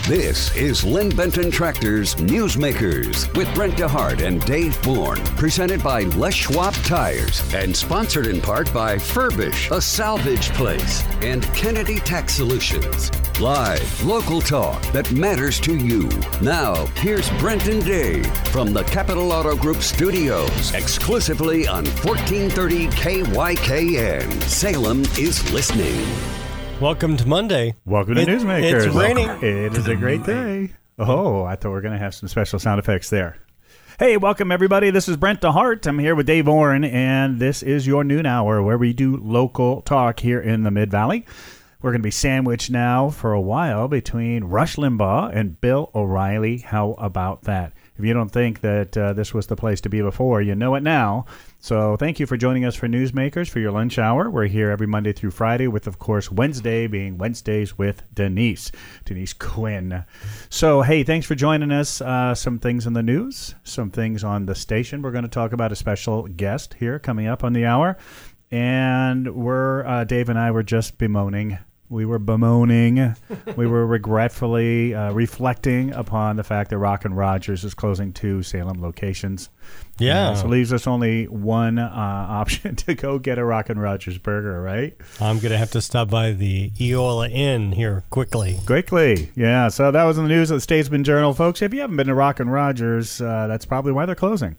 This is Lynn Benton Tractor's Newsmakers with Brent DeHart and Dave Bourne, presented by Les Schwab Tires and sponsored in part by Furbish, a salvage place, and Kennedy Tax Solutions. Live, local talk that matters to you. Now, here's Brent and Dave from the Capital Auto Group studios, exclusively on 1430 KYKN. Salem is listening. Welcome to Monday. Welcome to Newsmakers. It's raining. It is a great day. Oh, I thought we were going to have some special sound effects there. Hey, welcome everybody. This is Brent DeHart. I'm here with Dave Bourne, and this is your noon hour where we do local talk here in the Mid-Valley. We're going to be sandwiched now for a while between Rush Limbaugh and Bill O'Reilly. How about that? If you don't think that this was the place to be before, you know it now. So thank you for joining us for Newsmakers for your lunch hour. We're here every Monday through Friday with, of course, Wednesday being Wednesdays with Denise Quinn. So, hey, thanks for joining us. Some things in the news, some things on the station. We're going to talk about a special guest here coming up on the hour. And Dave and I were just bemoaning. We were bemoaning. We were regretfully reflecting upon the fact that Rockin' Rogers is closing 2 Salem locations. Yeah. So leaves us only one option to go get a Rockin' Rogers burger, right? I'm going to have to stop by the Eola Inn here quickly. Yeah. So that was in the news of the Statesman Journal, folks. If you haven't been to Rockin' Rogers, that's probably why they're closing.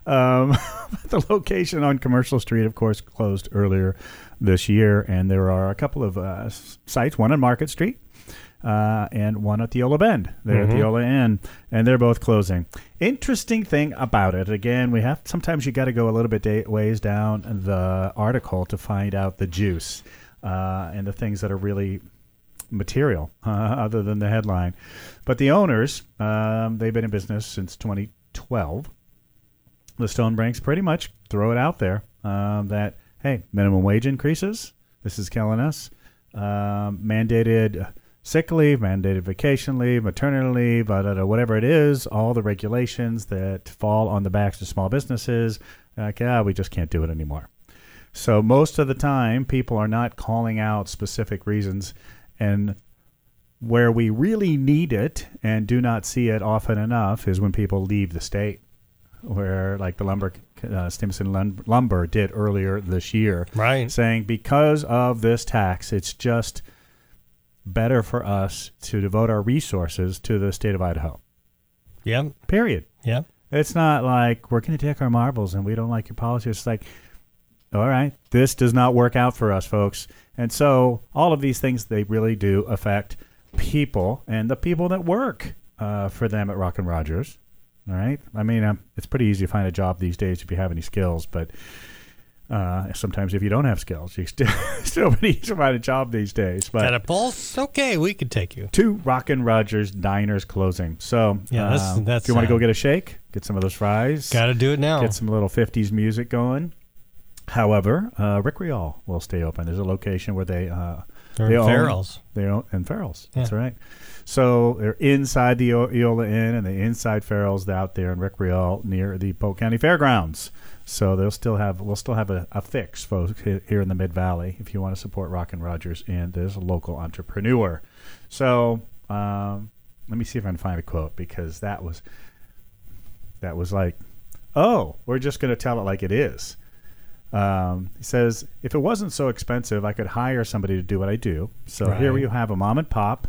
The location on Commercial Street, of course, closed earlier this year, and there are a couple of sites, one on Market Street and one at the Eola Bend. They're at the Eola Inn, and they're both closing. Interesting thing about it, again, sometimes you got to go a little bit ways down the article to find out the juice and the things that are really material other than the headline. But the owners, they've been in business since 2012. The Stonebrinks pretty much throw it out there that, hey, minimum wage increases. This is killing us. Mandated sick leave, mandated vacation leave, maternity leave, whatever it is, all the regulations that fall on the backs of small businesses, we just can't do it anymore. So most of the time, people are not calling out specific reasons. And where we really need it and do not see it often enough is when people leave the state, where like the Stimson Lumber did earlier this year, right? Saying because of this tax, it's just better for us to devote our resources to the state of Idaho. Yeah. Period. Yeah. It's not like we're going to take our marbles and we don't like your policy. It's like, all right, this does not work out for us, folks. And so all of these things, they really do affect people and the people that work for them at Rockin' Rogers. All right. I mean, it's pretty easy to find a job these days if you have any skills, but sometimes if you don't have skills, you still pretty easy to find a job these days. But at a pulse, okay, we could take you. 2 Rockin' Rogers diners closing. So yeah, that's if you want to go get a shake, get some of those fries. Got to do it now. Get some little 50s music going. However, Rick Rial will stay open. There's a location where they own Farrell's. They own and Farrell's. Yeah. That's right. So they're inside the Eola Inn and the inside Farrell's out there in Rick Rial near the Polk County Fairgrounds. So we'll still have a fix, folks, here in the Mid-Valley if you want to support Rockin' Rogers and this local entrepreneur. So let me see if I can find a quote, because that was like, oh, we're just going to tell it like it is. He says, if it wasn't so expensive, I could hire somebody to do what I do. So right. Here you have a mom and pop.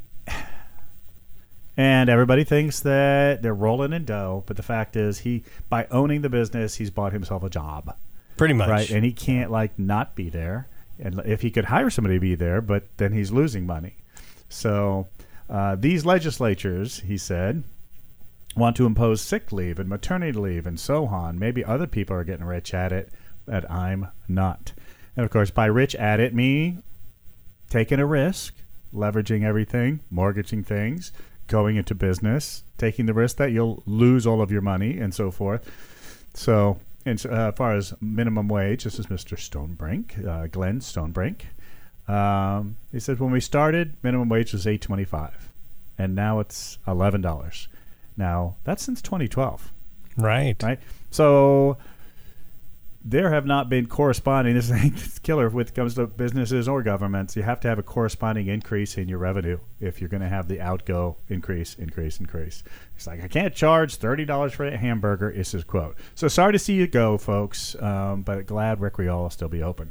And everybody thinks that they're rolling in dough, but the fact is, by owning the business, he's bought himself a job. Pretty much. Right? And he can't, not be there. And if he could hire somebody to be there, but then he's losing money. So these legislatures, he said, want to impose sick leave and maternity leave and so on. Maybe other people are getting rich at it, but I'm not. And, of course, by rich at it, me taking a risk, leveraging everything, mortgaging things, going into business, taking the risk that you'll lose all of your money and so forth. So, as far as minimum wage, this is Mr. Stonebrink, Glenn Stonebrink. He said when we started, minimum wage was $8.25, and now it's $11. Now, that's since 2012. Right. So there have not been corresponding, this is killer when it comes to businesses or governments, you have to have a corresponding increase in your revenue if you're going to have the outgo increase. It's like, I can't charge $30 for a hamburger, is his quote. So sorry to see you go, folks, but glad Rick Riola will still be open.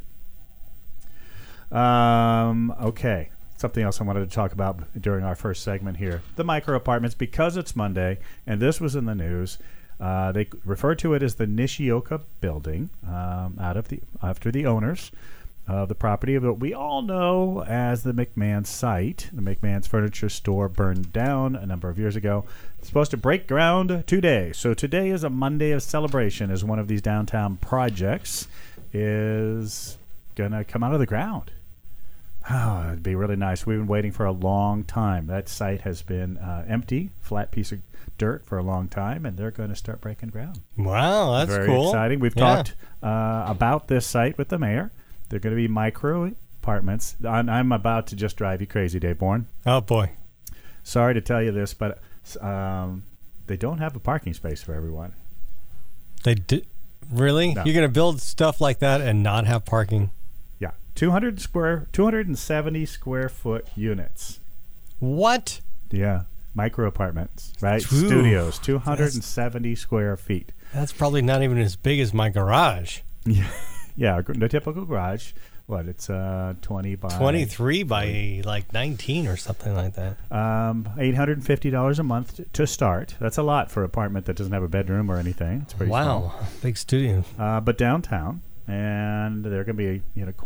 Okay, something else I wanted to talk about during our first segment here. The micro apartments, because it's Monday, and this was in the news, they refer to it as the Nishioka building, after the owners of the property of what we all know as the McMahon site. The McMahon's furniture store burned down a number of years ago. It's supposed to break ground today. So today is a Monday of celebration as one of these downtown projects is going to come out of the ground. Oh, it'd be really nice. We've been waiting for a long time. That site has been empty, flat piece of dirt for a long time, and they're going to start breaking ground. Wow, that's very cool. Exciting. We've talked about this site with the mayor. They're going to be micro apartments. I'm about to just drive you crazy, Dave Bourne. Oh, boy. Sorry to tell you this, but they don't have a parking space for everyone. They do? Really? No. You're going to build stuff like that and not have parking? Yeah. 270 square foot units. What? Yeah. Micro apartments, right? Ooh, Studios, 270 square feet. That's probably not even as big as my garage. Yeah, the typical garage. What, it's 20 by... 23 by like 19 or something like that. $850 a month to start. That's a lot for an apartment that doesn't have a bedroom or anything. It's pretty small. Big studio. But downtown, and there are going to be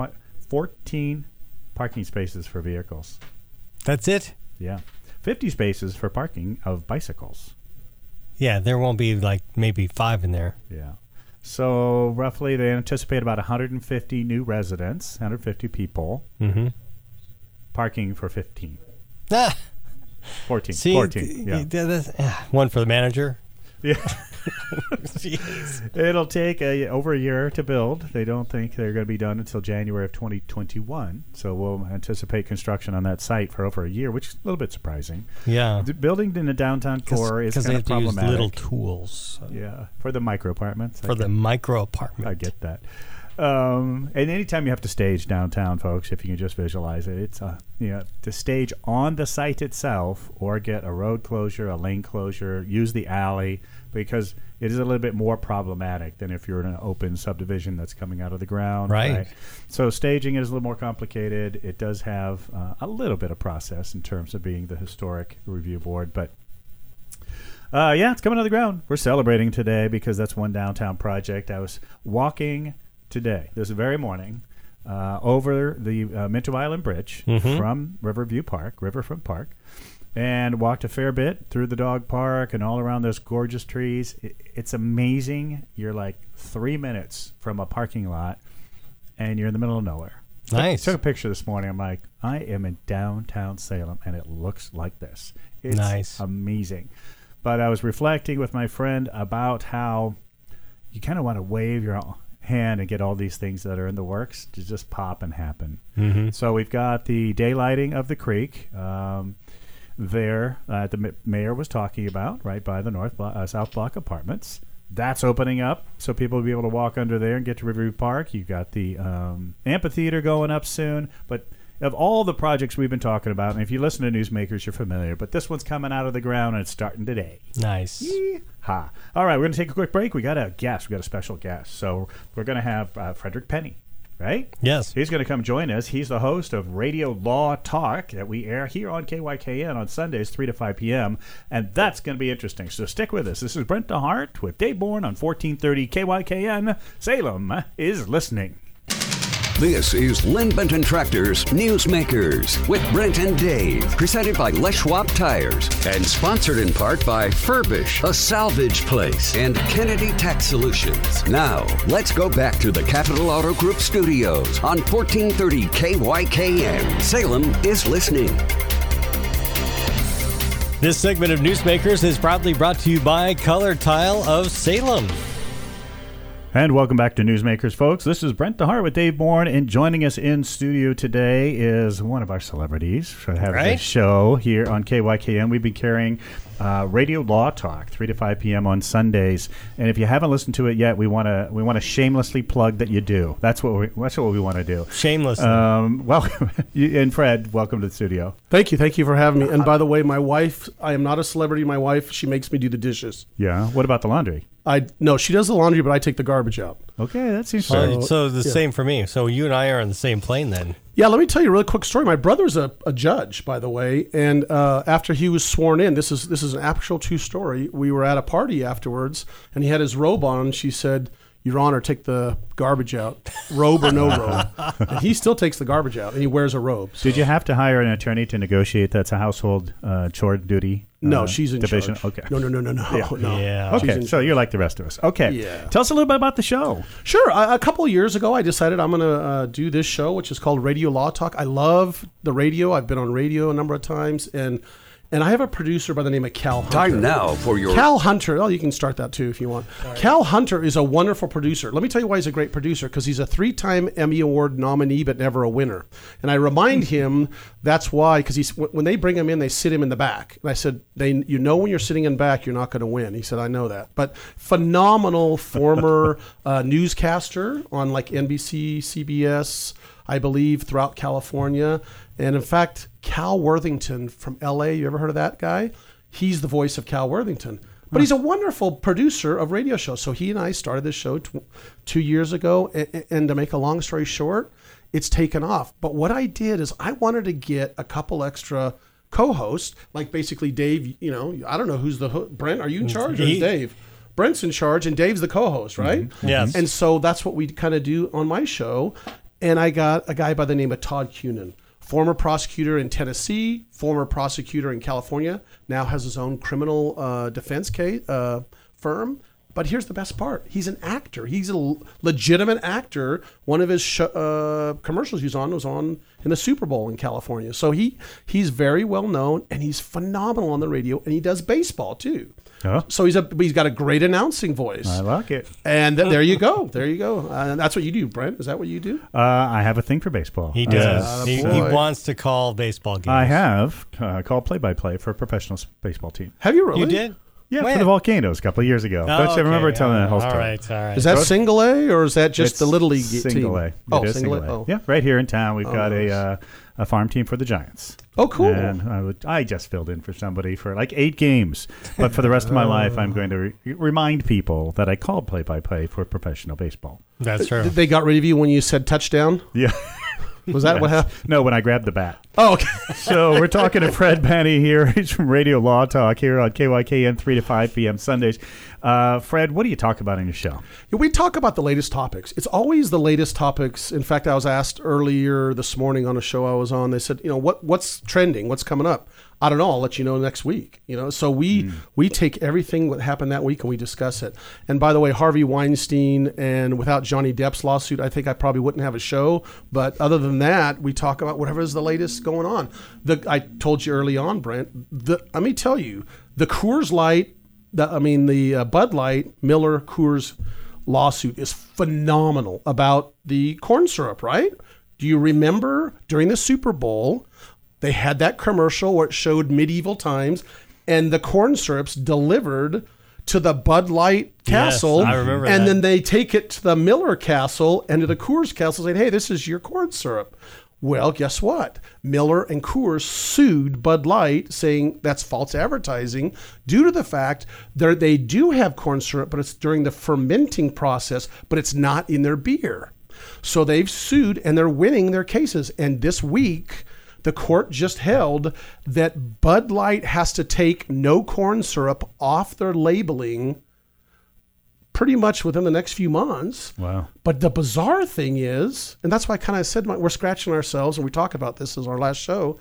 14 parking spaces for vehicles. That's it? Yeah. 50 spaces for parking of bicycles. Yeah, there won't be like maybe 5 in there. Yeah. So roughly they anticipate about 150 new residents, 150 people. Mm-hmm. Parking for 15. 14. See, 14. Yeah. One for the manager. Yeah. Jeez. It'll take over a year to build. They don't think they're going to be done until January of 2021. So we'll anticipate construction on that site for over a year, which is a little bit surprising. Yeah. The building in the downtown core is kind kind of of problematic. Use little tools. Yeah, for the micro apartments. For the micro apartment. I get that. And anytime you have to stage downtown, folks, if you can just visualize it, it's to stage on the site itself or get a road closure, a lane closure, use the alley, because it is a little bit more problematic than if you're in an open subdivision that's coming out of the ground. Right. So staging is a little more complicated. It does have a little bit of process in terms of being the historic review board, but it's coming out of the ground. We're celebrating today because that's one downtown project. I was walking today, this very morning, over the Minto Island Bridge from Riverfront Park, and walked a fair bit through the dog park and all around those gorgeous trees. It's amazing. You're like 3 minutes from a parking lot, and you're in the middle of nowhere. Nice. I took a picture this morning. I'm like, I am in downtown Salem, and it looks like this. It's nice. Amazing. But I was reflecting with my friend about how you kind of want to wave your hand and get all these things that are in the works to just pop and happen. Mm-hmm. So we've got the daylighting of the creek there the mayor was talking about, right by the South Block Apartments. That's opening up, so people will be able to walk under there and get to Riverview Park. You've got the amphitheater going up soon. But of all the projects we've been talking about, and if you listen to Newsmakers, you're familiar, but this one's coming out of the ground and it's starting today. Nice. Yeehaw. All right, we're going to take a quick break. We got a guest. We got a special guest. So we're going to have Frederick Penny. Right? Yes. He's going to come join us. He's the host of Radio Law Talk that we air here on KYKN on Sundays, 3 to 5 p.m., and that's going to be interesting. So stick with us. This is Brent DeHart with Dave Bourne on 1430 KYKN. Salem is listening. This is Lynn Benton Tractor's Newsmakers with Brent and Dave, presented by Les Schwab Tires and sponsored in part by Furbish, a salvage place, and Kennedy Tax Solutions. Now, let's go back to the Capital Auto Group studios on 1430 KYKN. Salem is listening. This segment of Newsmakers is proudly brought to you by Color Tile of Salem. And welcome back to Newsmakers, folks. This is Brent DeHart with Dave Bourne, and joining us in studio today is one of our celebrities for having a show here on KYKN. We've been carrying Radio Law Talk 3 to 5 p.m. on Sundays, and if you haven't listened to it yet, we want to shamelessly plug that you do. That's what we want to do. Shamelessly. Welcome, and Fred, welcome to the studio. Thank you for having me. And by the way, my wife, I am not a celebrity. My wife, she makes me do the dishes. Yeah. What about the laundry? No, she does the laundry, but I take the garbage out. Okay, that seems fair. So the same for me. So you and I are on the same plane then. Yeah, let me tell you a really quick story. My brother's a judge, by the way, and after he was sworn in, this is an actual true story. We were at a party afterwards, and he had his robe on, and she said, "Your Honor, take the garbage out, robe or no robe." And he still takes the garbage out, and he wears a robe. So. Did you have to hire an attorney to negotiate? That's a household chore duty. No, she's in division. charge. Okay. No. Yeah. Okay, so you're like the rest of us. Okay. Yeah. Tell us a little bit about the show. Sure. A couple of years ago, I decided I'm going to do this show, which is called Radio Law Talk. I love the radio. I've been on radio a number of times, and I have a producer by the name of Cal Hunter. Time now for your... Cal Hunter. Oh, you can start that too if you want. Sorry. Cal Hunter is a wonderful producer. Let me tell you why he's a great producer, because he's a 3-time Emmy Award nominee but never a winner. And I remind him that's why, because when they bring him in, they sit him in the back. And I said, when you're sitting in back, you're not going to win. He said, I know that. But phenomenal former newscaster on like NBC, CBS, I believe, throughout California. And in fact, Cal Worthington from LA, you ever heard of that guy? He's the voice of Cal Worthington. But he's a wonderful producer of radio shows. So he and I started this show 2 years ago. And to make a long story short, it's taken off. But what I did is I wanted to get a couple extra co-hosts, like basically Dave, I don't know who's Brent, are you in charge or is Dave? Brent's in charge and Dave's the co-host, right? Mm-hmm. Yes. And so that's what we kind of do on my show. And I got a guy by the name of Todd Cunin, former prosecutor in Tennessee, former prosecutor in California, now has his own criminal defense case, firm. But here's the best part. He's an actor. He's a legitimate actor. One of his commercials he was on in the Super Bowl in California. So he's very well known, and he's phenomenal on the radio, and he does baseball too. Oh. So he's got a great announcing voice. I like it. And there you go. There you go. And that's what you do, Brent. Is that what you do? I have a thing for baseball. He does. He wants to call baseball games. I have called play-by-play for a professional baseball team. Have you really? You did? Yeah, for the Volcanoes a couple of years ago. Don't you remember telling that whole story? All right. Is that single A or is that just the Little League single team? A. Oh, it is single A. Oh. Yeah, right here in town. We've got nice. a farm team for the Giants. Oh, cool. And I just filled in for somebody for like 8 games. But for the rest of my life, I'm going to remind people that I called play-by-play for professional baseball. That's true. They got rid of you when you said touchdown? Yeah. Was that what happened? No, when I grabbed the bat. Oh, okay. So we're talking to Fred Penny here. He's from Radio Law Talk here on KYKN 3 to 5 p.m. Sundays. Fred, what do you talk about in your show? We talk about the latest topics. It's always the latest topics. In fact, I was asked earlier this morning on a show I was on, they said, what's trending? What's coming up? I don't know. I'll let you know next week. So we take everything that happened that week and we discuss it. And by the way, Harvey Weinstein, and without Johnny Depp's lawsuit, I think I probably wouldn't have a show. But other than that, we talk about whatever is the latest going on. I told you early on, Brent, let me tell you, the Coors Light, the Bud Light, Miller Coors lawsuit is phenomenal about the corn syrup, right? Do you remember during the Super Bowl, they had that commercial where it showed medieval times, and the corn syrups delivered to the Bud Light castle. Yes, I remember and that. then they take it to the Miller castle and to the Coors castle saying, hey, this is your corn syrup. Well, guess what? Miller and Coors sued Bud Light, saying that's false advertising due to the fact that they do have corn syrup, but it's during the fermenting process, but it's not in their beer. So they've sued, and they're winning their cases. And this week, the court just held that Bud Light has to take no corn syrup off their labeling pretty much within the next few months. Wow. But the bizarre thing is, and that's why I kind of said we're scratching ourselves, and we talk about this as our last show,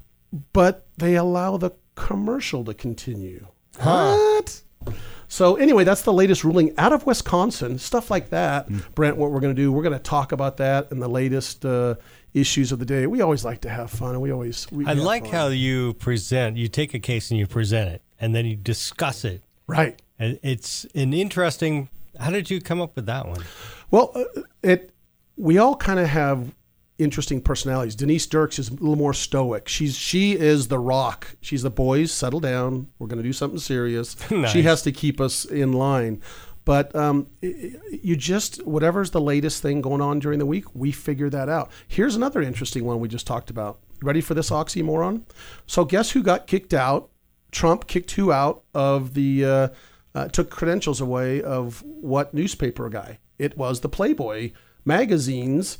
but they allow the commercial to continue. What? So anyway, that's the latest ruling out of Wisconsin, stuff like that. Brent, what we're going to do, we're going to talk about that and the latest issues of the day. We always like to have fun, and I like how you present. You take a case and you present it, and then you discuss it. Right. And it's an interesting How did you come up with that one? Well, we all kind of have interesting personalities. Denise Dirks is a little more stoic. She is the rock. She's the boys, settle down. We're going to do something serious. Nice. She has to keep us in line. But you just, whatever's the latest thing going on during the week, we figure that out. Here's another interesting one we just talked about. Ready for this oxymoron? So guess who got kicked out? Trump kicked who out of the, took credentials away of what newspaper guy? It was the Playboy magazine's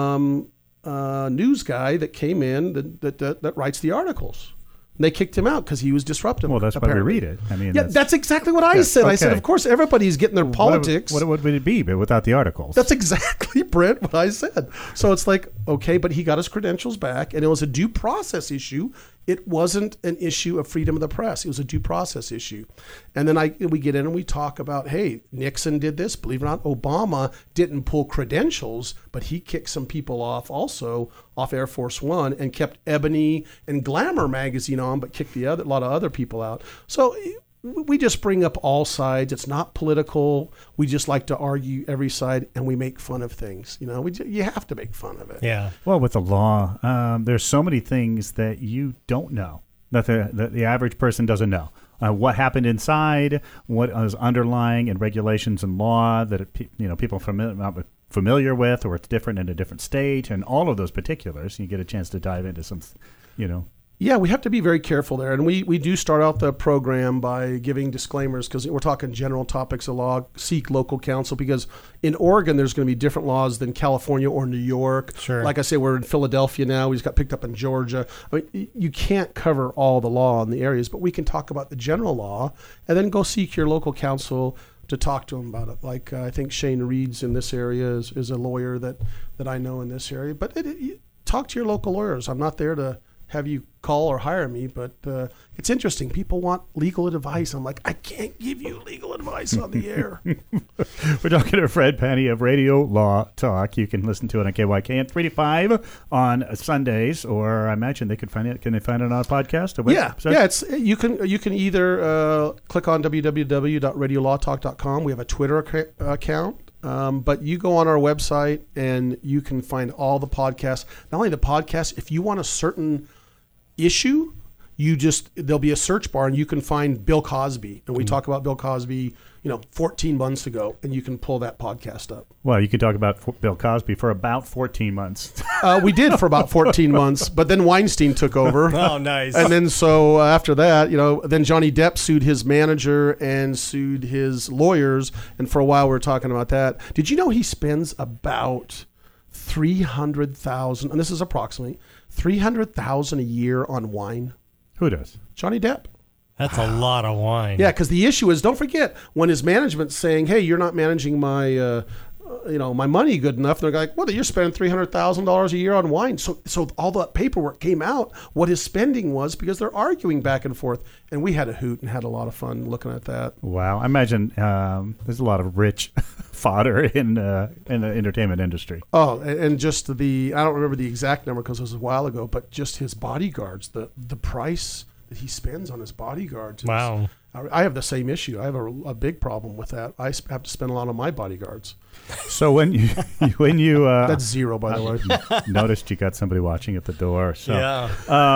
news guy that came in that writes the articles. And they kicked him out because he was disruptive. Well, that's apparently. why we read it. I mean, yeah, that's exactly what I said. okay. I said, of course, everybody's getting their politics. What would it be but without the articles? That's exactly, Brent, what I said. So it's like, okay, but he got his credentials back, and it was a due process issue. It wasn't an issue of freedom of the press. It was a due process issue. And then we get in and we talk about, hey, Nixon did this. Believe it or not, Obama didn't pull credentials, but he kicked some people off also off Air Force One and kept Ebony and Glamour magazine on, but kicked a lot of other people out. So we just bring up all sides. It's not political. We just like to argue every side, and we make fun of things. You know, you have to make fun of it. Yeah. Well, with the law, there's so many things that you don't know, that the average person doesn't know. What happened inside, what is underlying in regulations and law that people are familiar with, or it's different in a different state, and all of those particulars. You get a chance to dive into some, Yeah, we have to be very careful there. And we do start out the program by giving disclaimers because we're talking general topics of law, seek local counsel, because in Oregon, there's going to be different laws than California or New York. Sure. Like I say, we're in Philadelphia now. We just got picked up in Georgia. I mean, you can't cover all the law in the areas, but we can talk about the general law and then go seek your local counsel to talk to them about it. Like I think Shane Reeds in this area is a lawyer that I know in this area. But talk to your local lawyers. I'm not there to have you call or hire me, but it's interesting. People want legal advice. I'm like, I can't give you legal advice on the air. We're talking to Fred Penny of Radio Law Talk. You can listen to it on KYK at 3:5 on Sundays, or I imagine they could find it. Can they find it on a podcast? Yeah. It's you can either click on www.radiolawtalk.com. We have a Twitter account. But you go on our website and you can find all the podcasts. Not only the podcasts, if you want a certain issue, there'll be a search bar and you can find Bill Cosby. And we talk about Bill Cosby, 14 months ago, and you can pull that podcast up. Well, you could talk about Bill Cosby for about 14 months. We did for about 14 months, but then Weinstein took over. Oh, nice. And then so after that, then Johnny Depp sued his manager and sued his lawyers. And for a while we were talking about that. Did you know he spends about $300,000, and this is approximately $300,000 a year on wine? Who does? Johnny Depp. That's a lot of wine. Yeah, because the issue is, don't forget, when his management's saying, hey, you're not managing my my money good enough, they're like, well, you're spending $300,000 a year on wine. So all that paperwork came out, what his spending was, because they're arguing back and forth. And we had a hoot and had a lot of fun looking at that. Wow. I imagine there's a lot of rich fodder in the entertainment industry. Oh, and just I don't remember the exact number because it was a while ago, but just his bodyguards, the price that he spends on his bodyguards. Wow. I have the same issue. I have a big problem with that. I have to spend a lot on my bodyguards. So when you that's zero, by the way. Noticed you got somebody watching at the door. So, yeah.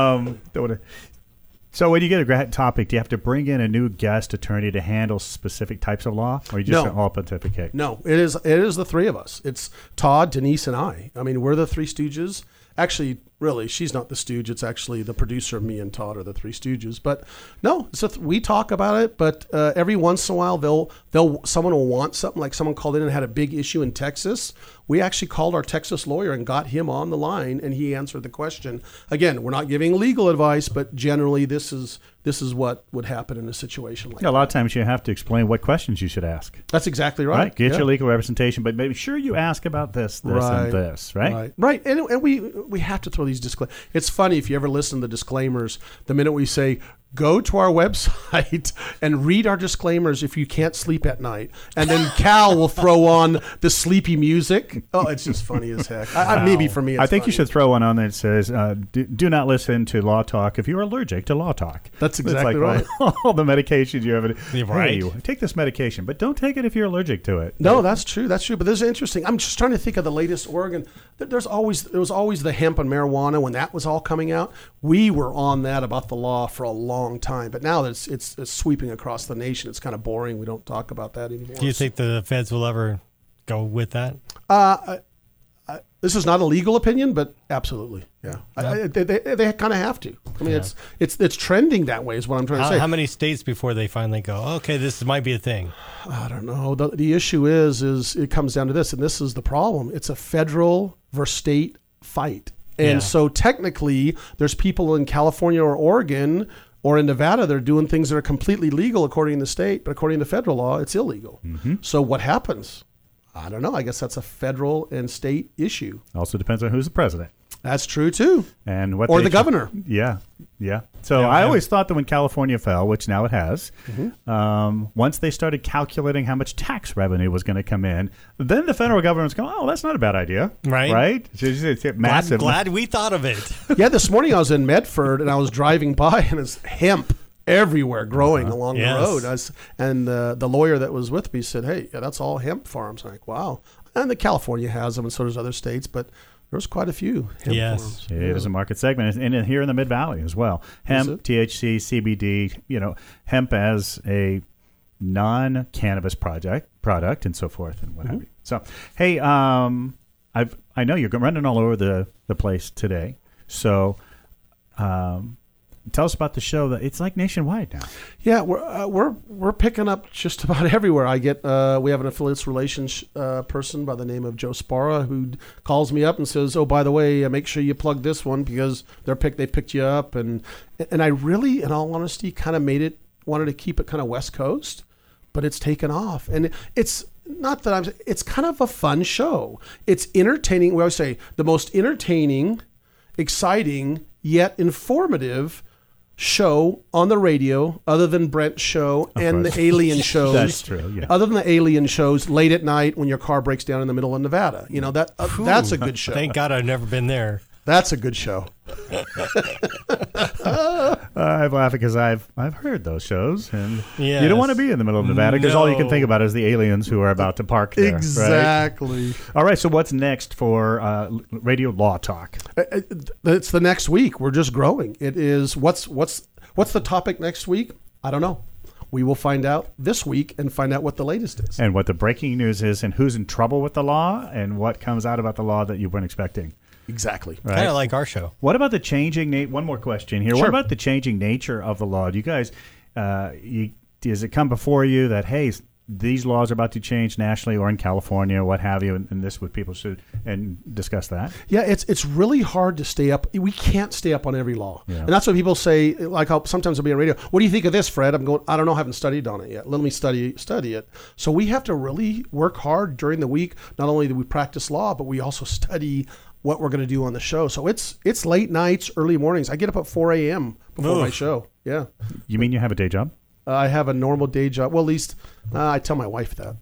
So when you get a topic, do you have to bring in a new guest attorney to handle specific types of law, or you just all pontificate? No, it is the three of us. It's Todd, Denise, and I. I mean, we're the Three Stooges. Actually, really, she's not the stooge. It's actually the producer. Me and Todd are the Three Stooges. But no, so we talk about it. But every once in a while, someone will want something. Like someone called in and had a big issue in Texas. We actually called our Texas lawyer and got him on the line, and he answered the question. Again, we're not giving legal advice, but generally, this is what would happen in a situation like that. A lot of times you have to explain what questions you should ask. That's exactly right. Get your legal representation, but make sure you ask about this, and this, right? Right. And we have to throw these disclaimers. It's funny if you ever listen to the disclaimers, the minute we say go to our website and read our disclaimers if you can't sleep at night. And then Cal will throw on the sleepy music. Oh, it's just funny as heck. Maybe for me, it's I think you funny. should throw one on that says, do not listen to Law Talk if you're allergic to Law Talk. That's It's exactly like right. All the medications you have. Yeah, right. Hey, take this medication, but don't take it if you're allergic to it. No, that's true. That's true. But this is interesting. I'm just trying to think of the latest Oregon. There was always the hemp and marijuana when that was all coming out. We were on that about the law for a long time, but now that it's sweeping across the nation, it's kind of boring. We don't talk about that anymore. Do you think the feds will ever go with that? This is not a legal opinion, but absolutely, yeah. They kind of have to. I mean, it's trending that way. Is what I'm trying to say. How many states before they finally go, okay, this might be a thing? I don't know. The issue is it comes down to this, and this is the problem. It's a federal versus state fight. And so technically, there's people in California or Oregon or in Nevada that are doing things that are completely legal according to the state, but according to federal law, it's illegal. Mm-hmm. So what happens? I don't know. I guess that's a federal and state issue. Also depends on who's the president. That's true, too. And what or the governor. Yeah. So I always thought that when California fell, which now it has, once they started calculating how much tax revenue was going to come in, then the federal government's going, oh, that's not a bad idea. Right. It's massive. Glad we thought of it. Yeah, this morning I was in Medford, and I was driving by, and it's hemp everywhere growing along the road. And the lawyer that was with me said, hey, that's all hemp farms. I'm like, wow. And the California has them, and so does other states, but there's quite a few hemp farms. It is a market segment, and here in the Mid-Valley as well. Hemp, THC, CBD, hemp as a non-cannabis product and so forth and what have you. So, hey, I know you're running all over the place today, so tell us about the show. It's like nationwide now. Yeah, we're picking up just about everywhere. I get we have an affiliates relations person by the name of Joe Sparra who calls me up and says, "Oh, by the way, make sure you plug this one because they picked you up." And I really, in all honesty, kind of wanted to keep it kind of West Coast, but it's taken off, and it's not that it's kind of a fun show. It's entertaining. We always say the most entertaining, exciting yet informative show on the radio, other than Brent's show and the alien shows. That's true. Yeah. Other than the alien shows late at night when your car breaks down in the middle of Nevada, that's a good show. Thank God I've never been there. That's a good show. I'm laughing because I've heard those shows, and you don't want to be in the middle of Nevada because all you can think about is the aliens who are about to park there. Exactly. Right? All right. So what's next for Radio Law Talk? It's the next week. We're just growing. It is what's the topic next week? I don't know. We will find out this week and find out what the latest is. And what the breaking news is and who's in trouble with the law and what comes out about the law that you weren't expecting. Exactly. Right? Kind of like our show. What about the changing one more question here. Sure. What about the changing nature of the law? Do you guys, does it come before you that, hey, these laws are about to change nationally or in California, what have you, and this what people should and discuss that? Yeah, it's really hard to stay up. We can't stay up on every law. Yeah. And that's what people say, like sometimes I'll be on radio, what do you think of this, Fred? I'm going, I don't know, I haven't studied on it yet. Let me study it. So we have to really work hard during the week. Not only do we practice law, but we also study what we're going to do on the show. So it's late nights, early mornings. I get up at 4 a.m. before my show. Yeah. You mean you have a day job? I have a normal day job. Well, at least I tell my wife that.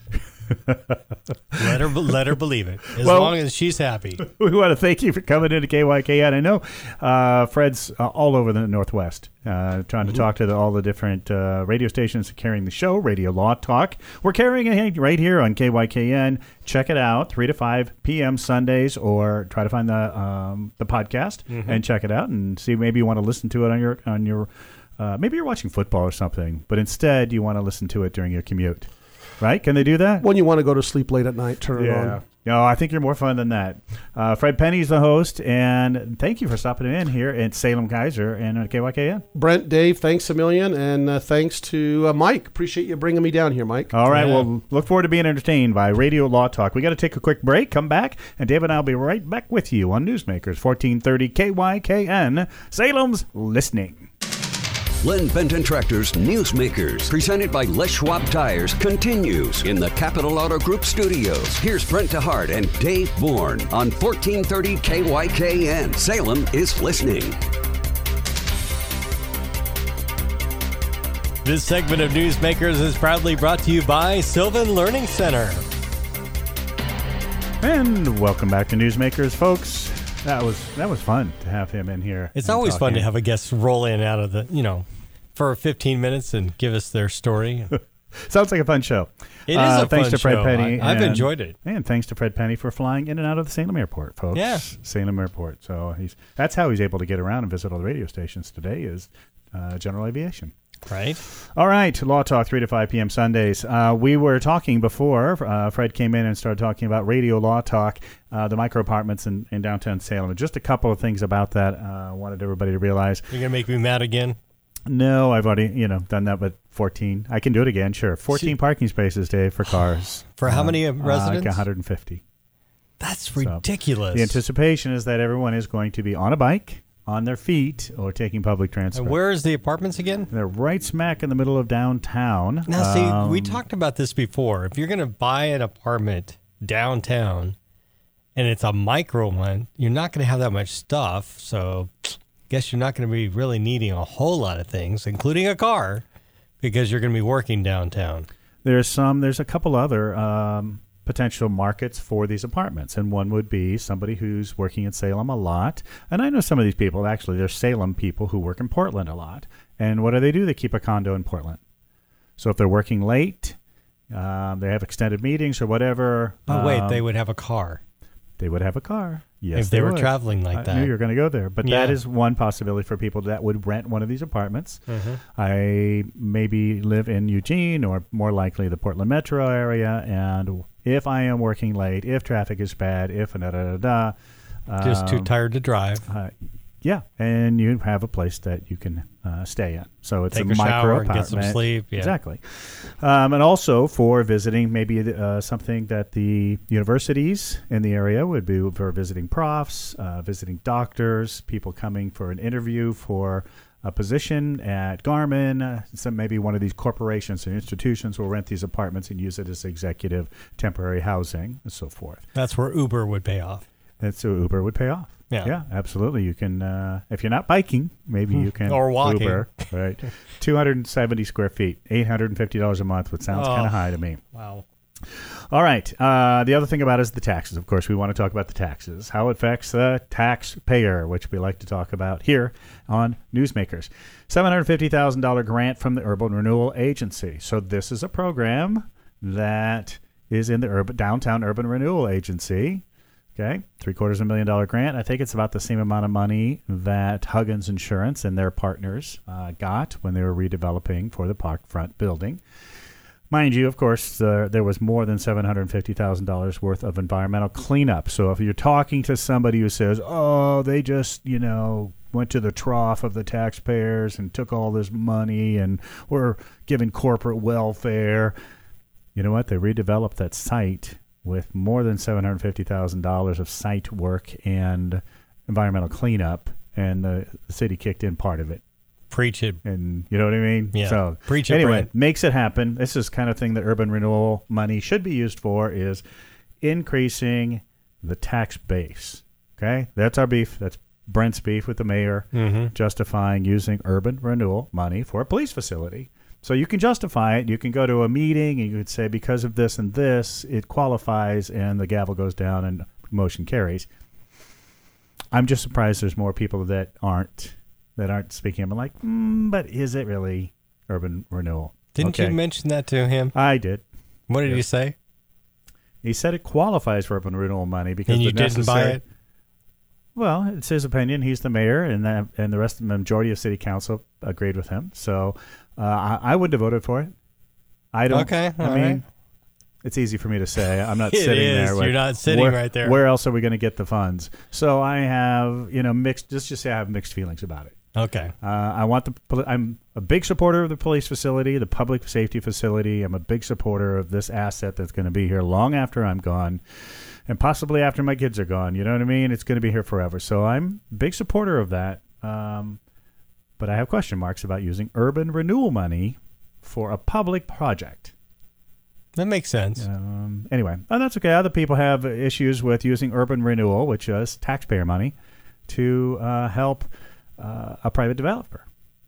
Let her believe it. As long as she's happy. We want to thank you for coming into KYKN. I know Fred's all over the Northwest trying to talk to all the different radio stations carrying the show, Radio Law Talk. We're carrying it right here on KYKN. Check it out, 3 to 5 p.m. Sundays, or try to find the podcast and check it out and see. Maybe you want to listen to it on your maybe you're watching football or something, but instead you want to listen to it during your commute. Right? Can they do that? When you want to go to sleep late at night, turn it on. No, I think you're more fun than that. Fred Penny's the host, and thank you for stopping in here at Salem Kaiser and KYKN. Brent, Dave, thanks a million, and thanks to Mike. Appreciate you bringing me down here, Mike. All right, well, look forward to being entertained by Radio Law Talk. We got to take a quick break, come back, and Dave and I will be right back with you on Newsmakers 1430 KYKN, Salem's Listening. Len Benton Tractor's Newsmakers, presented by Les Schwab Tires, continues in the Capital Auto Group studios. Here's Brent DeHart and Dave Bourne on 1430 KYKN. Salem is listening. This segment of Newsmakers is proudly brought to you by Sylvan Learning Center. And welcome back to Newsmakers, folks. That was fun to have him in here. It's always fun to have a guest roll in out of the, for 15 minutes and give us their story. Sounds like a fun show. It is a thanks fun to Fred show. Penny. I've enjoyed it. And thanks to Fred Penny for flying in and out of the Salem Airport, folks. Yeah. Salem Airport. So that's how he's able to get around and visit all the radio stations today is general aviation. Right. All right. Law Talk, 3 to 5 p.m. Sundays. We were talking before. Fred came in and started talking about Radio Law Talk, the micro apartments in downtown Salem. And just a couple of things about that I wanted everybody to realize. You're going to make me mad again? No, I've already, done that with 14. I can do it again, sure. 14 parking spaces, Dave, for cars. For how many residents? Like 150. That's ridiculous. The anticipation is that everyone is going to be on a bike, on their feet, or taking public transport. And where is the apartments again? They're right smack in the middle of downtown. Now, see, we talked about this before. If you're going to buy an apartment downtown and it's a micro one, you're not going to have that much stuff. So guess you're not going to be really needing a whole lot of things, including a car, because you're going to be working downtown. There's a couple other potential markets for these apartments, and one would be somebody who's working in Salem a lot. And I know some of these people, actually, they're Salem people who work in Portland a lot. And what do? They keep a condo in Portland. So if they're working late, they have extended meetings or whatever. Oh, wait, they would have a car. They would have a car. Yes, if they were would. traveling like that. I knew you were going to go there. But Yeah. that is one possibility for people that would rent one of these apartments. Mm-hmm. I maybe live in Eugene or more likely the Portland metro area. And if I am working late, if traffic is bad, if Just too tired to drive. yeah, and you have a place that you can stay in. So it's Take a a micro shower and apartment. get some sleep. Yeah. Exactly. And also for visiting, maybe something that the universities in the area would be for visiting profs, visiting doctors, people coming for an interview for a position at Garmin. Maybe one of these corporations and institutions will rent these apartments and use it as executive temporary housing and so forth. That's where Uber would pay off. And so Uber would pay off. Yeah. Absolutely. You can, if you're not biking, maybe you can Or walking. Uber. Right. 270 square feet, $850 a month, which sounds kind of high to me. Wow. All right. The other thing about it is the taxes. Of course, we want to talk about the taxes, how it affects the taxpayer, which we like to talk about here on Newsmakers. $750,000 grant from the Urban Renewal Agency. So this is a program that is in the Downtown Urban Renewal Agency. Okay, $750,000 grant. I think it's about the same amount of money that Huggins Insurance and their partners got when they were redeveloping for the park front building. Mind you, of course, there was more than $750,000 worth of environmental cleanup. So if you're talking to somebody who says, oh, they just, went to the trough of the taxpayers and took all this money and were giving corporate welfare, you know what? They redeveloped that site with more than $750,000 of site work and environmental cleanup, and the city kicked in part of it. Preach it. And you know what I mean? Yeah. So preach it, anyway, Brent. makes it happen. This is kind of thing that urban renewal money should be used for, is increasing the tax base. Okay? That's our beef. That's Brent's beef with the mayor, justifying using urban renewal money for a police facility. So you can justify it. You can go to a meeting and you could say, because of this and this, it qualifies, and the gavel goes down and motion carries. I'm just surprised there's more people that aren't speaking up. I'm like, but is it really urban renewal? Didn't you mention that to him? I did. What did he say? He said it qualifies for urban renewal money because And you didn't buy it? Well, it's his opinion. He's the mayor, and the rest of the majority of city council agreed with him. So I wouldn't have voted for it. I don't. Okay, I all mean, right. It's easy for me to say. I'm not It sitting is. there. You're not sitting right there. Where else are we going to get the funds? So I have, mixed. Let's just say I have mixed feelings about it. Okay. I'm a big supporter of the police facility, the public safety facility. I'm a big supporter of this asset that's going to be here long after I'm gone, and possibly after my kids are gone. You know what I mean? It's going to be here forever. So I'm a big supporter of that. But I have question marks about using urban renewal money for a public project. That makes sense. Anyway, that's okay. Other people have issues with using urban renewal, which is taxpayer money, to help a private developer.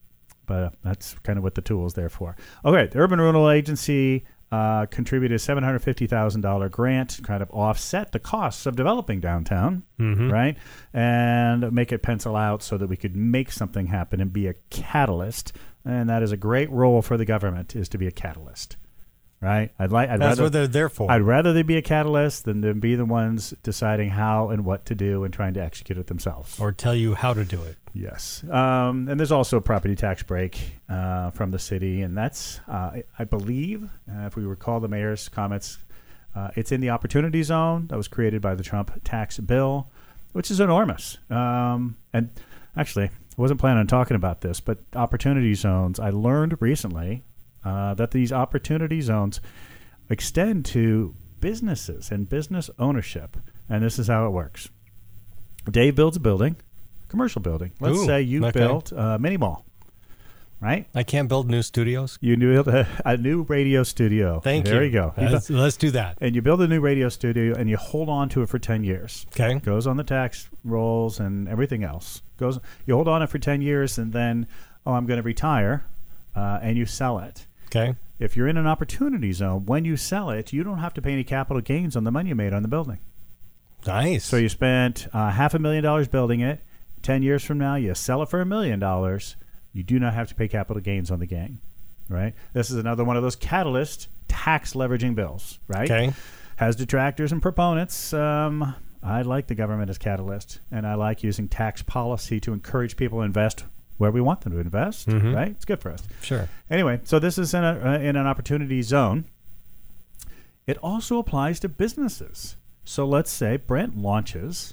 but that's kind of what the tool is there for. Okay, the Urban Renewal Agency contributed a $750,000 grant to kind of offset the costs of developing downtown, right? And make it pencil out so that we could make something happen and be a catalyst. And that is a great role for the government, is to be a catalyst, right? That's rather, what they're there for. I'd rather they be a catalyst than to be the ones deciding how and what to do and trying to execute it themselves. Or tell you how to do it. Yes. And there's also a property tax break from the city. And that's, I believe, if we recall the mayor's comments, it's in the opportunity zone that was created by the Trump tax bill, which is enormous. And actually, I wasn't planning on talking about this, but opportunity zones, I learned recently that these opportunity zones extend to businesses and business ownership. And this is how it works. Dave builds a building. Commercial building. Let's say you built a mini mall, right? I can't build new studios. You built a new radio studio. Thank you. There you go. Let's do that. And you build a new radio studio and you hold on to it for 10 years. Okay. It goes on the tax rolls and everything else. You hold on it for 10 years and then, I'm going to retire, and you sell it. Okay. If you're in an opportunity zone, when you sell it, you don't have to pay any capital gains on the money you made on the building. Nice. So you spent $500,000 building it. 10 years from now, you sell it for $1 million. You do not have to pay capital gains on the gain, right? This is another one of those catalyst tax leveraging bills, right? Okay. Has detractors and proponents. I like the government as catalyst, and I like using tax policy to encourage people to invest where we want them to invest, right? It's good for us. Sure. Anyway, so this is in an opportunity zone. It also applies to businesses. So let's say Brent launches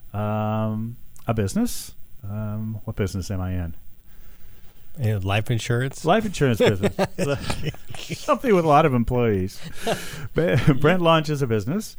a business. What business am I in? Life insurance? Life insurance business. Something with a lot of employees. Brent launches a business,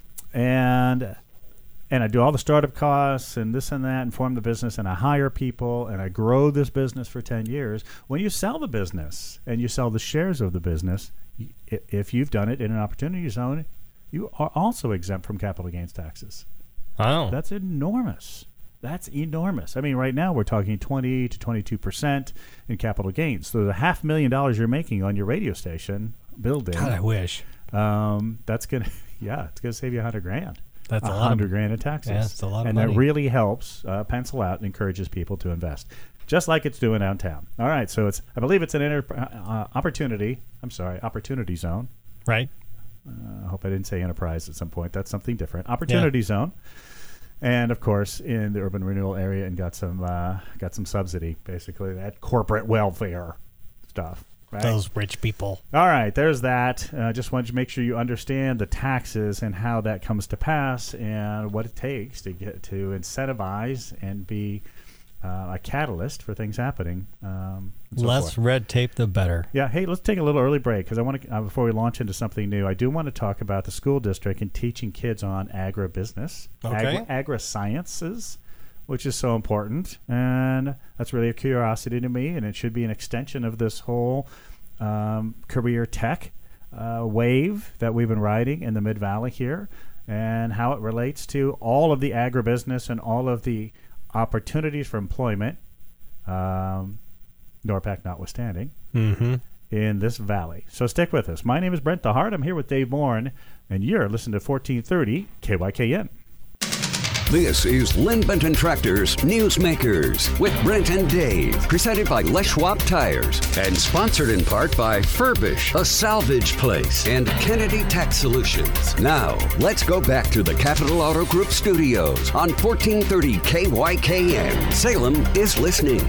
and I do all the startup costs and this and that and form the business, and I hire people, and I grow this business for 10 years. When you sell the business and you sell the shares of the business, if you've done it in an opportunity zone, you are also exempt from capital gains taxes. Wow. That's enormous. That's enormous. I mean, right now we're talking 20 to 22% in capital gains. So the $500,000 you're making on your radio station building, God, I wish. That's gonna, it's gonna save you $100,000. That's a lot. $100,000 in taxes. Yeah, that's a lot of and money. that really helps pencil out and encourages people to invest, just like it's doing downtown. All right, so I believe it's an opportunity zone. Right. I hope I didn't say enterprise at some point. That's something different. Opportunity zone. And of course, in the urban renewal area, and got some subsidy, basically that corporate welfare stuff. Right? Those rich people. All right, there's that. Just wanted to make sure you understand the taxes and how that comes to pass, and what it takes to get to incentivize and be a catalyst for things happening. Less red tape, the better. Yeah. Hey, let's take a little early break because I want to, before we launch into something new, I do want to talk about the school district and teaching kids on agribusiness, agri-sciences, which is so important. And that's really a curiosity to me, and it should be an extension of this whole career tech wave that we've been riding in the Mid-Valley here, and how it relates to all of the agribusiness and all of the opportunities for employment, NORPAC notwithstanding, in this valley. So stick with us. My name is Brent DeHart. I'm here with Dave Bourne, and you're listening to 1430 KYKN. This is Lynn Benton Tractors Newsmakers with Brent and Dave, presented by Les Schwab Tires and sponsored in part by Furbish, a salvage place, and Kennedy Tax Solutions. Now, let's go back to the Capital Auto Group studios on 1430 KYKN. Salem is listening.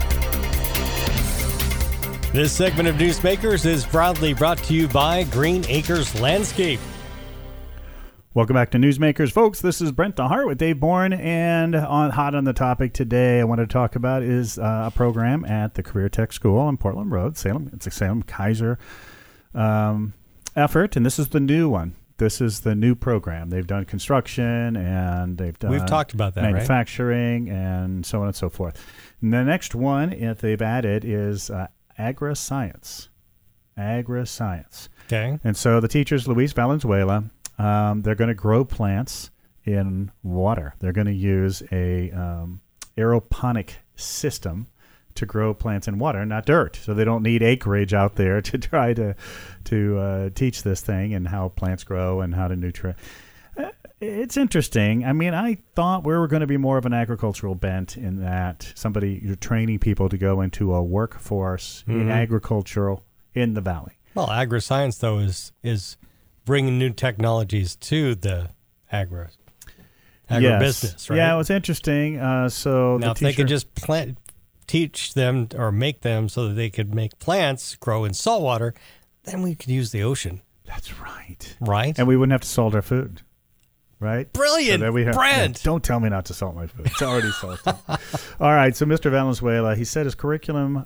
This segment of Newsmakers is proudly brought to you by Green Acres Landscape. Welcome back to Newsmakers, folks. This is Brent DeHart with Dave Bourne, and hot on the topic today I want to talk about is a program at the Career Tech School on Portland Road, Salem. It's a Salem Kaiser effort, and this is the new one. This is the new program. They've done construction, and they've done We've talked about that, manufacturing, and so on and so forth. And the next one that they've added is agri-science. Agri-science. Okay. And so the teachers, Luis Valenzuela, they're going to grow plants in water. They're going to use a aeroponic system to grow plants in water, not dirt. So they don't need acreage out there to try to teach this thing and how plants grow and how to nutrient. It's interesting. I mean, I thought we were going to be more of an agricultural bent in that you're training people to go into a workforce in agricultural in the valley. Well, agri-science, though, is bringing new technologies to the agribusiness, right? Yeah, it was interesting. So now, if they could just teach them or make them so that they could make plants grow in saltwater, then we could use the ocean. That's right. Right? And we wouldn't have to salt our food. Right? Brilliant, Brent. Don't tell me not to salt my food. It's already salted. All right, so Mr. Valenzuela, he said his curriculum,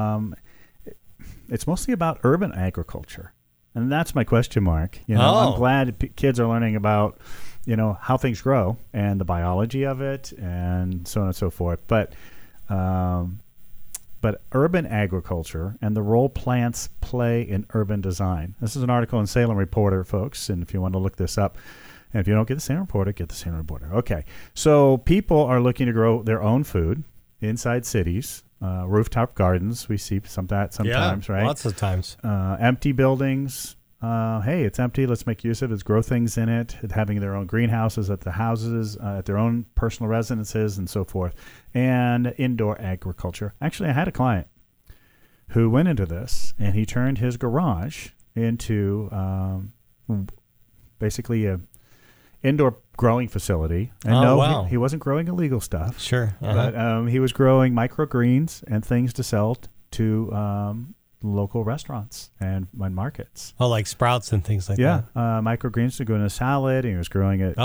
it's mostly about urban agriculture. And that's my question mark. I'm glad kids are learning about, how things grow and the biology of it and so on and so forth. But urban agriculture and the role plants play in urban design. This is an article in Salem Reporter, folks, and if you want to look this up, and if you don't get the Salem Reporter, get the Salem Reporter. Okay. So people are looking to grow their own food inside cities, rooftop gardens. We see sometimes, right? Lots of times. Empty buildings. Hey, it's empty. Let's make use of it. Let's grow things in it. Having their own greenhouses at the houses, at their own personal residences, and so forth. And indoor agriculture. Actually, I had a client who went into this, and he turned his garage into basically a indoor growing facility. And he wasn't growing illegal stuff. Sure. But he was growing microgreens and things to sell to local restaurants and markets. Oh, like sprouts and things like that. Yeah. Microgreens to go in a salad, and he was growing it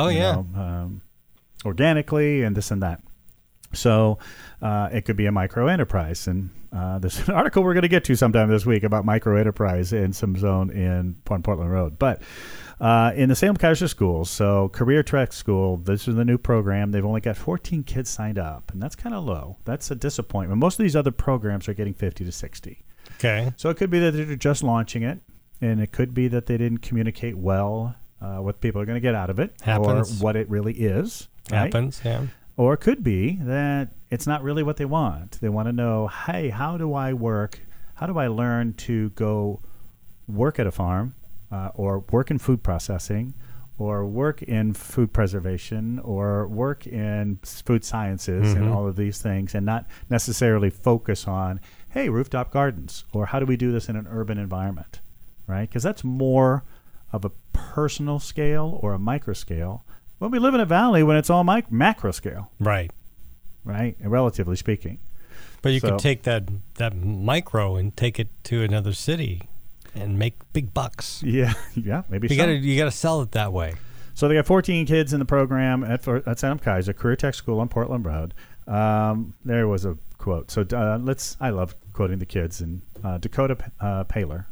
organically and this and that. So it could be a micro enterprise. And there's an article we're going to get to sometime this week about micro enterprise in some zone on Portland Road. But in the Salem Kaiser schools, so Career Trek School, this is the new program. They've only got 14 kids signed up, and that's kind of low. That's a disappointment. Most of these other programs are getting 50 to 60. Okay. So it could be that they're just launching it, and it could be that they didn't communicate well what people are going to get out of it. Happens. Or what it really is. Right? Happens, yeah. Or it could be that it's not really what they want. They want to know, hey, how do I work? How do I learn to go work at a farm or work in food processing or work in food preservation or work in food sciences and all of these things, and not necessarily focus on, hey, rooftop gardens, or how do we do this in an urban environment, right? Because that's more of a personal scale or a micro scale. Well, we live in a valley when it's all macro scale. Right. Right, relatively speaking. But you could take that micro and take it to another city and make big bucks. Yeah, maybe so. You got to sell it that way. So they got 14 kids in the program at Salem Kaiser, Career Tech School on Portland Road. There was a quote. So I love quoting the kids. And Dakota Paler.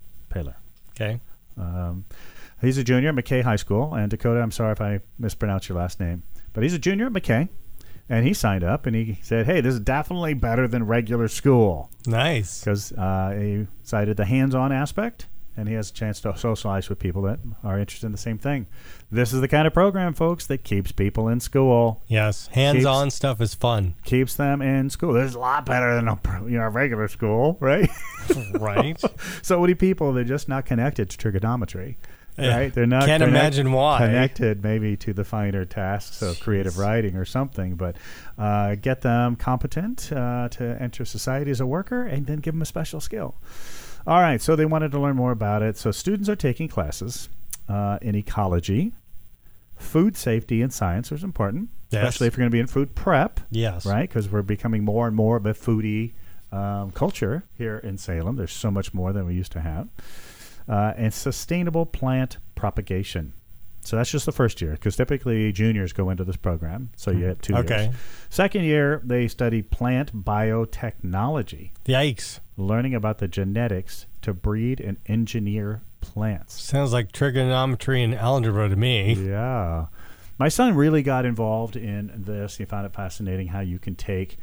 Okay. He's a junior at McKay High School. And Dakota, I'm sorry if I mispronounced your last name, but he's a junior at McKay. And he signed up, and he said, hey, this is definitely better than regular school. Nice. Because he cited the hands-on aspect, and he has a chance to socialize with people that are interested in the same thing. This is the kind of program, folks, that keeps people in school. Yes, hands-on stuff is fun. Keeps them in school. This is a lot better than a regular school, right? Right. So many people, they're just not connected to trigonometry. Right, they're not. Can't imagine why. Connected maybe to the finer tasks of creative writing or something, but get them competent to enter society as a worker, and then give them a special skill. All right, so they wanted to learn more about it. So students are taking classes in ecology, food safety, and science, which is important, especially if you're going to be in food prep. Yes, right, because we're becoming more and more of a foodie culture here in Salem. There's so much more than we used to have. And sustainable plant propagation. So that's just the first year, because typically juniors go into this program. So you have 2 years. Second year, they study plant biotechnology. Yikes. Learning about the genetics to breed and engineer plants. Sounds like trigonometry and algebra to me. Yeah. My son really got involved in this. He found it fascinating how you can take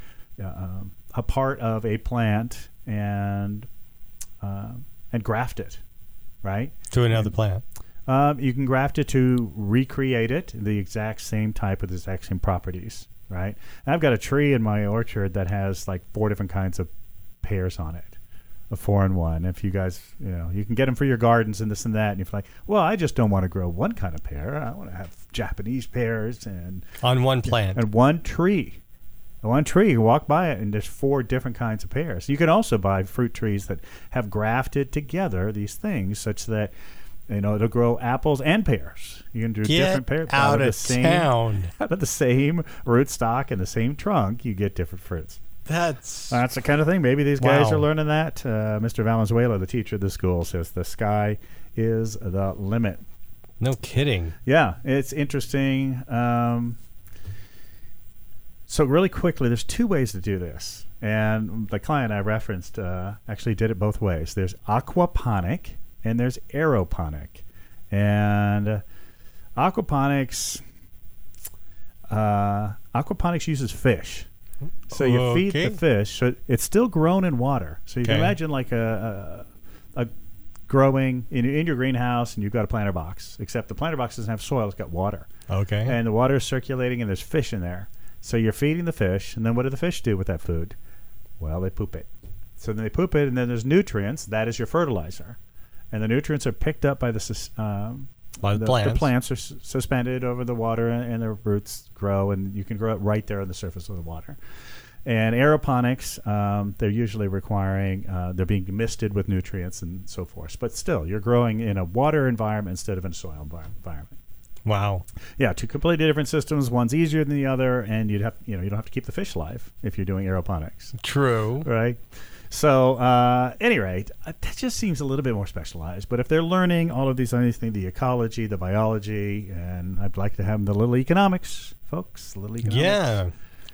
a part of a plant and graft it. Right? To another plant. You can graft it to recreate it, the exact same type with the exact same properties. right? And I've got a tree in my orchard that has like 4 different kinds of pears on it, a 4-in-1. If you guys, you can get them for your gardens and this and that. And you're like, well, I just don't want to grow one kind of pear. I want to have Japanese pears and on one plant and one tree. One tree, you walk by it, and there's 4 different kinds of pears. You can also buy fruit trees that have grafted together these things such that it'll grow apples and pears. You can do different pears out of town. Out of the same rootstock and the same trunk, you get different fruits. That's the kind of thing. Maybe these guys are learning that. Mr. Valenzuela, the teacher of the school, says the sky is the limit. No kidding. Yeah, it's interesting. So really quickly, there's 2 ways to do this. And the client I referenced actually did it both ways. There's aquaponic and there's aeroponic. And aquaponics uses fish. So you feed the fish. So it's still grown in water. So you can imagine like a growing in your greenhouse, and you've got a planter box, except the planter box doesn't have soil. It's got water. Okay. And the water is circulating, and there's fish in there. So you're feeding the fish, and then what do the fish do with that food? Well, they poop it. So then they poop it, and then there's nutrients. That is your fertilizer. And the nutrients are picked up by the plants. The plants are suspended over the water, and their roots grow, and you can grow it right there on the surface of the water. And aeroponics, they're usually requiring, they're being misted with nutrients and so forth. But still, you're growing in a water environment instead of in a soil environment. Wow. Yeah, 2 completely different systems. One's easier than the other, and you don't have to keep the fish alive if you're doing aeroponics. True. Right? So, at any rate, that just seems a little bit more specialized. But if they're learning all of these other things, the ecology, the biology, and I'd like to have them the little economics, folks, little economics. Yeah.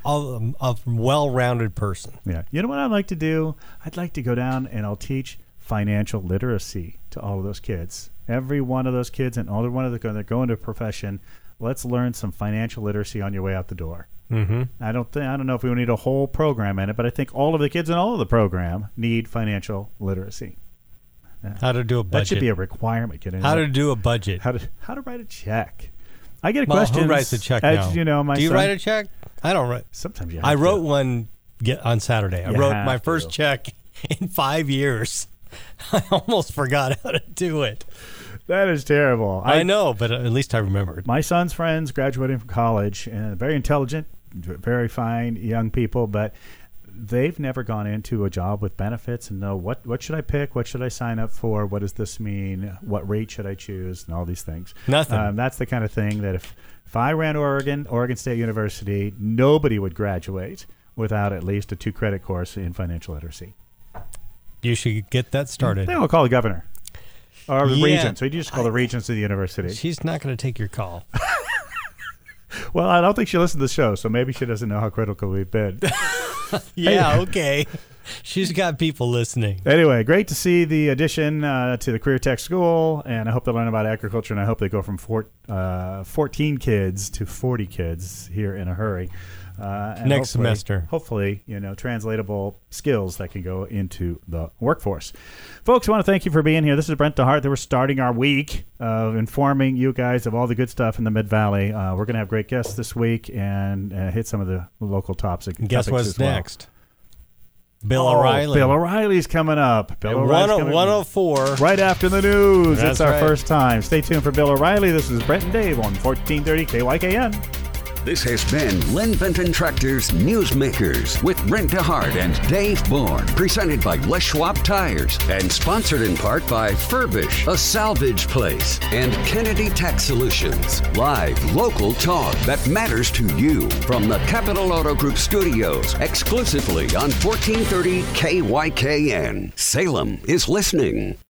A well-rounded person. Yeah. You know what I'd like to do? I'd like to go down and I'll teach financial literacy to all of those kids. Every one of those kids and all one of them, they're going to a profession. Let's learn some financial literacy on your way out the door. Mm-hmm. I don't know if we need a whole program in it, but I think all of the kids in all of the program need financial literacy. How to do a budget. That should be a requirement. How to do a budget. How to write a check. I get a question. Who writes a check now? You know, do you write a check? I don't write. Sometimes you have I wrote to. one on Saturday. I wrote my first check in 5 years. I almost forgot how to do it. That is terrible. I know, but at least I remembered. My son's friends graduating from college, and very intelligent, very fine young people, but they've never gone into a job with benefits and know what should I pick, what should I sign up for, what does this mean, what rate should I choose, and all these things. Nothing. That's the kind of thing that if I ran Oregon State University, nobody would graduate without at least a 2-credit course in financial literacy. You should get that started. They will call the governor. Or the regent. So you just call the regents of the university. She's not going to take your call. Well, I don't think she listened to the show, so maybe she doesn't know how critical we've been. Yeah, okay. She's got people listening. Anyway, great to see the addition to the Career Tech School, and I hope they learn about agriculture, and I hope they go from 14 kids to 40 kids here in a hurry. And next semester. Hopefully, translatable skills that can go into the workforce. Folks, I want to thank you for being here. This is Brent DeHart. We're starting our week of informing you guys of all the good stuff in the Mid-Valley. We're going to have great guests this week and hit some of the local topics. Guess what's next? Bill O'Reilly. Bill O'Reilly's coming up. Bill O'Reilly's coming 104. Right after the news. That's it's our right. first time. Stay tuned for Bill O'Reilly. This is Brent and Dave on 1430 KYKN. This has been Lynn Benton Tractor's Newsmakers with Brent DeHart and Dave Bourne, presented by Les Schwab Tires and sponsored in part by Furbish, a salvage place, and Kennedy Tax Solutions. Live local talk that matters to you from the Capital Auto Group studios, exclusively on 1430 KYKN. Salem is listening.